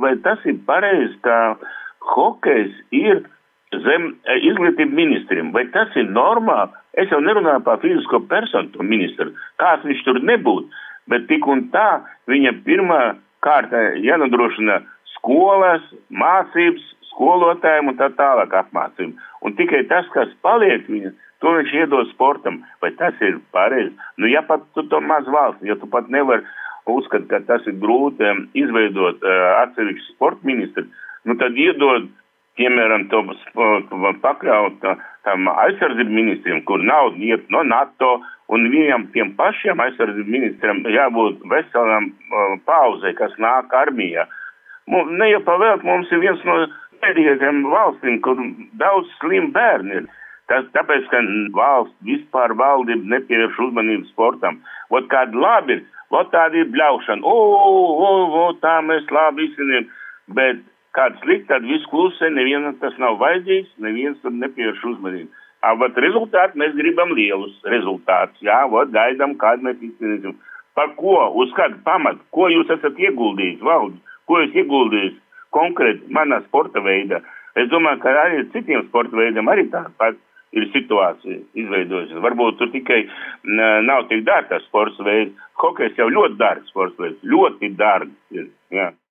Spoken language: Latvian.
vai tas ir pareizi, ka hokejs ir zem izglītību ministriem, vai tas ir normāli? Es jau nerunāju par fizisko personu, to ministru, kāds viņš tur nebūtu, bet tik un tā viņa pirmā kārta jānodrošina skolas, mācības, skolotājiem un tā tālāk apmācību. Un tikai tas, kas paliek viņa, to viņš iedod sportam. Vai tas ir pareizi? Nu, ja pat tu to maz valsts, ja tu pat nevar uzskatīt, ka tas ir grūti izveidot atsevišķu sporta ministru, nu tad iedod, piemēram, to pakļaut tam aizsardzību ministriem, kur nauda iet no NATO, un viņam tiem pašiem aizsardzību ministram jābūt veselam pauzei, kas nāk armijā. Ne jau pavēlt, mums ir viens no pēdējiem valstīm, kur daudz slim bērni ir. Tāpēc, ka valsts vispār valdība nepievērš uzmanību sportam. Vot kādi labi ir, vot tādi ir bļaušana. Tā mēs labi izciniem. Bet kāds slikti, tad viss klusē, nevienam tas nav vajadzīgs, neviens tur nepievērš uzmanību. Vot rezultāti mēs gribam lielus rezultātus. Jā, vot gaidām, kādu mēs izcinīsim. Par ko? Uz kādu pamatu? Ko jūs esat ieguldījis, valdi? Ko jūs ieguldījis konkrēti manā sporta veidā? Es domāju, ka arī citiem sporta veidiem arī tāpat ir situācija izveidojusies. Varbūt tur tikai nav tik dārgs sports veids. Hokejs jau ļoti dārgs sports veids. Ļoti dārgs ir, jā.